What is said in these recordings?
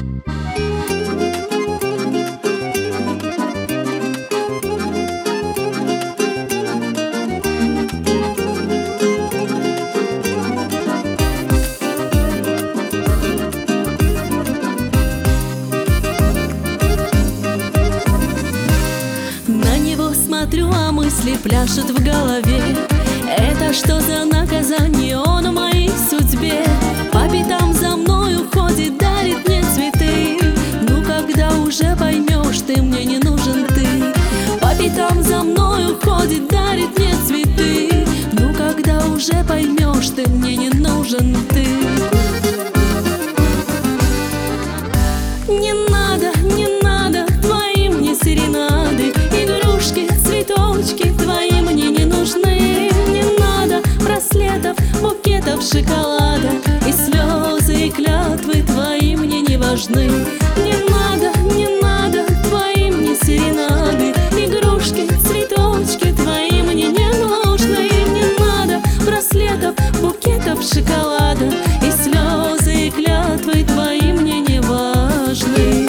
Смотрю, а мысли пляшут в голове. Это что за наказание он в моей судьбе? По пятам за мною ходит, дарит мне цветы. Ну когда уже поймешь, ты мне не нужен ты. По пятам за мною ходит, дарит мне цветы. Ну когда уже поймешь, ты мне не нужен ты. Не надо, не надо твои мне серенады, игрушки, цветочки твои мне не нужны. Не надо браслетов, букетов, шоколада, и слезы, и клятвы твои мне не важны. Не надо, не надо твои мне серенады, игрушки, цветочки твои мне не нужны. Не надо браслетов, букетов, шоколада, и слезы, и клятвы твои мне не важны.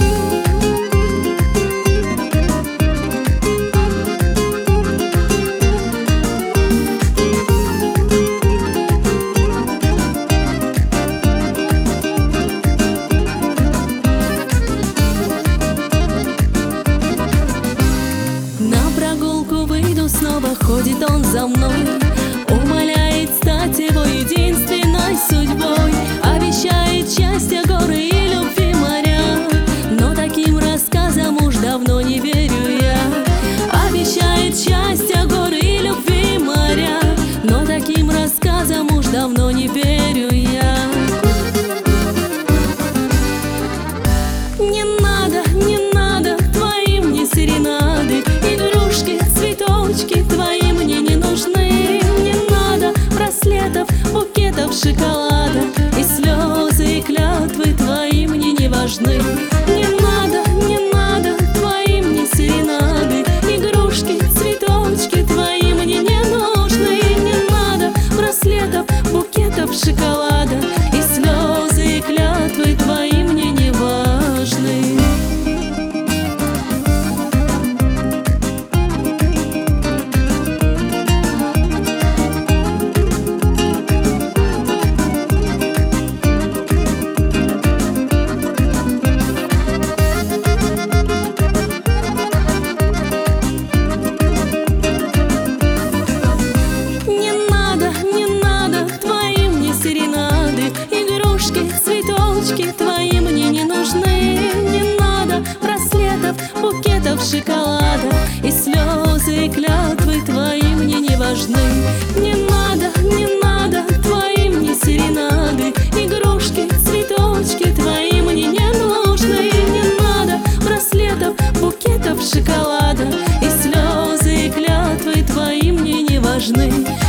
Снова ходит он за мной, умоляет стать его единственной судьбой, обещает счастье, горы и любви моря. Но таким рассказам уж давно не верю я. Обещает счастье, горы и любви моря, но таким рассказам уж давно не верю я. Не надо, не надо твои мне серенады, игрушки, цветочки твои мне не нужны. Не надо браслетов, букетов, шоколада, и слезы, и клятвы твои мне не важны. Не надо, не надо твои мне серенады, игрушки, цветочки твои мне не нужны. Не надо браслетов, букетов, шоколада, и слезы, и клятвы твои мне не важны. Цветочки твои мне не нужны. Не надо браслетов, букетов, шоколада, и слезы, и клятвы твои мне не важны. Не надо, не надо твои мне серенады, игрушки, цветочки твои мне не нужны. Не надо браслетов, букетов, шоколада, и слезы, и клятвы твои мне не важны.